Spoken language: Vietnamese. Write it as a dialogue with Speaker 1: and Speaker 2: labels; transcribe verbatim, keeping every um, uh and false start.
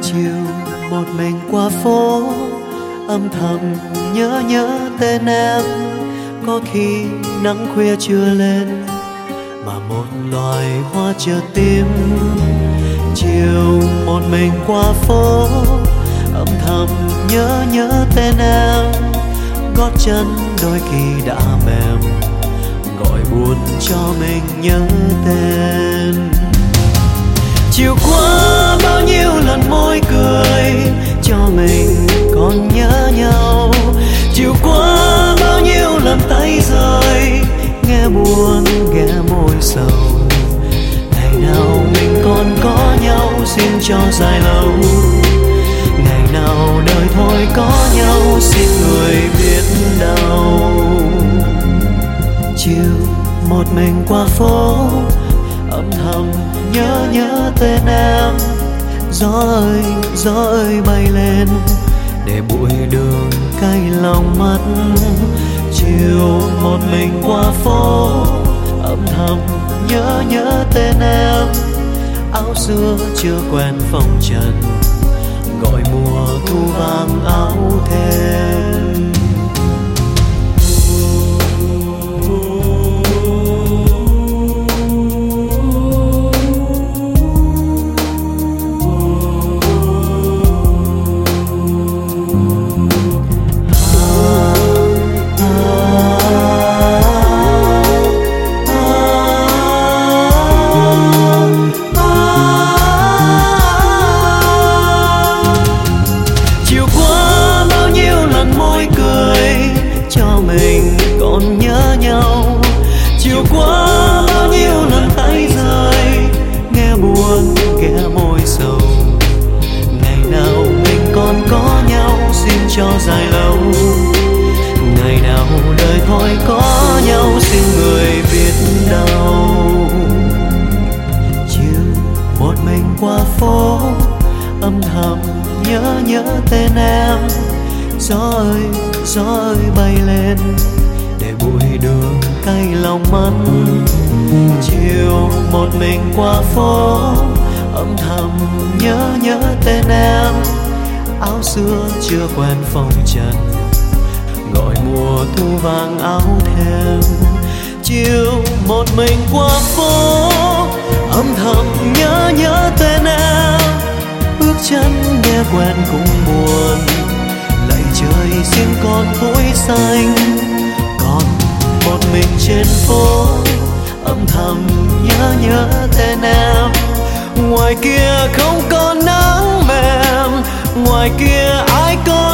Speaker 1: Chiều một mình qua phố, âm thầm nhớ nhớ tên em. Có khi nắng khuya chưa lên mà một loài hoa chợt tím. Chiều một mình qua phố, âm thầm nhớ nhớ tên em. Gót chân đôi khi đã mềm, gọi buồn cho mình nhớ tên. Chiều qua bao nhiêu lần môi cười cho mình còn nhớ nhau. Chiều qua bao nhiêu lần tay rơi, nghe buồn nghe môi sầu. Ngày nào mình còn có nhau xin cho dài lâu. Ngày nào đời thôi có nhau xin người biết đâu. Chiều một mình qua phố, âm thầm nhớ nhớ tên em. Gió ơi gió ơi bay lên để bụi đường cay lòng mắt. Chiều một mình qua phố, âm thầm nhớ nhớ tên em. Áo xưa chưa quen phong trần, gọi mùa thu vàng áo thêm. Mình còn nhớ nhau. Chiều qua bao nhiêu lần tay rơi, nghe buồn nghe môi sầu. Ngày nào mình còn có nhau xin cho dài lâu. Ngày nào đời thôi có nhau xin người biết đâu. Chiều một mình qua phố, âm thầm nhớ nhớ tên em. Gió ơi gió ơi bay lên để bụi đường cay lòng mắt. Chiều một mình qua phố, âm thầm nhớ nhớ tên em. Áo xưa chưa quen phong trần, gọi mùa thu vàng áo thêm. Chiều một mình qua phố, âm thầm nhớ nhớ tên em. Bước chân nghe quen cũng buồn, lạy trời xin con cuối xanh. Còn một mình trên phố, âm thầm nhớ nhớ tên em. Ngoài kia không có nắng mềm, ngoài kia ai có